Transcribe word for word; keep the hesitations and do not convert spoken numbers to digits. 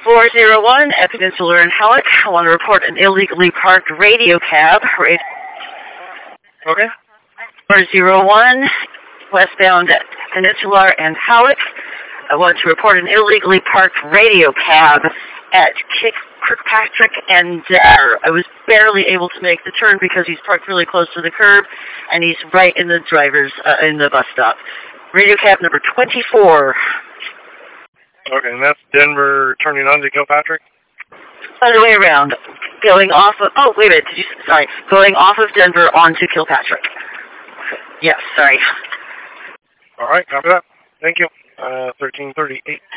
four zero one at Peninsular and Halleck. I want to report an illegally parked radio cab. Okay. four zero one westbound at Peninsular and Halleck. I want to report an illegally parked radio cab at Kick Kirkpatrick and Dare. I was barely able to make the turn because he's parked really close to the curb, and he's right in the driver's, uh, in the bus stop. Radio cab number twenty-four. Okay, and that's Denver turning on to Kilpatrick? Other way around. Going off of, oh, wait a minute, did you, sorry, going off of Denver onto Kilpatrick. Yes, sorry. All right, copy that. Thank you. Uh, thirteen thirty-eight.